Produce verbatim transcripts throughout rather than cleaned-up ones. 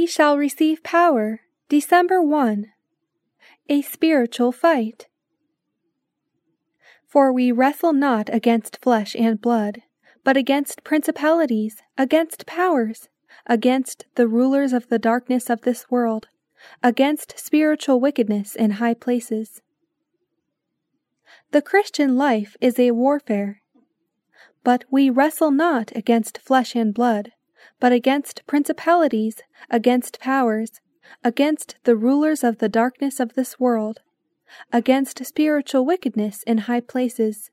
ye shall receive power. December first. A spiritual fight. For we wrestle not against flesh and blood, but against principalities, against powers, against the rulers of the darkness of this world, against spiritual wickedness in high places. The Christian life is a warfare. But we wrestle not against flesh and blood, but against principalities, against powers, against the rulers of the darkness of this world, against spiritual wickedness in high places.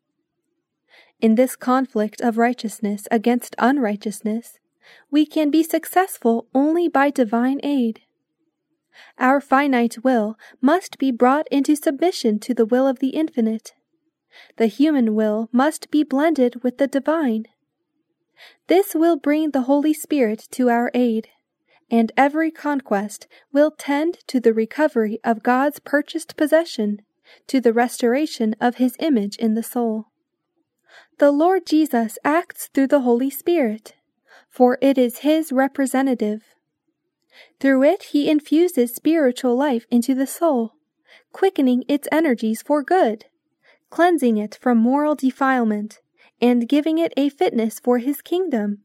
In this conflict of righteousness against unrighteousness, we can be successful only by divine aid. Our finite will must be brought into submission to the will of the infinite. The human will must be blended with the divine. This will bring the Holy Spirit to our aid, and every conquest will tend to the recovery of God's purchased possession, to the restoration of His image in the soul. The Lord Jesus acts through the Holy Spirit, for it is His representative. Through it He infuses spiritual life into the soul, quickening its energies for good, cleansing it from moral defilement, and giving it a fitness for His kingdom.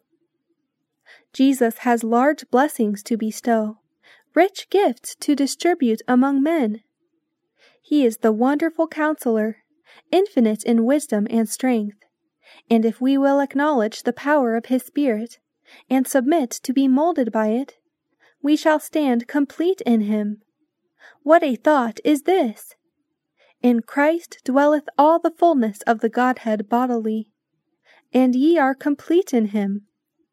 Jesus has large blessings to bestow, rich gifts to distribute among men. He is the wonderful Counselor, infinite in wisdom and strength, and if we will acknowledge the power of His Spirit, and submit to be molded by it, we shall stand complete in Him. What a thought is this! In Christ dwelleth all the fullness of the Godhead bodily, and ye are complete in Him.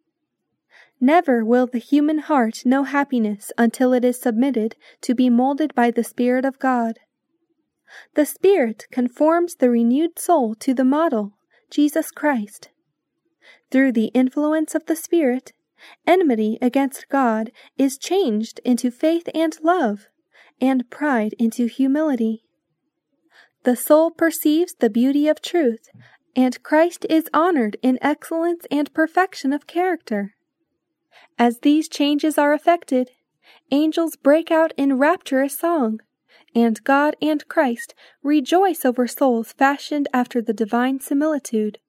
Never will the human heart know happiness until it is submitted to be molded by the Spirit of God. The Spirit conforms the renewed soul to the model, Jesus Christ. Through the influence of the Spirit, enmity against God is changed into faith and love, and pride into humility. The soul perceives the beauty of truth, and Christ is honored in excellence and perfection of character. As these changes are effected, angels break out in rapturous song, and God and Christ rejoice over souls fashioned after the divine similitude.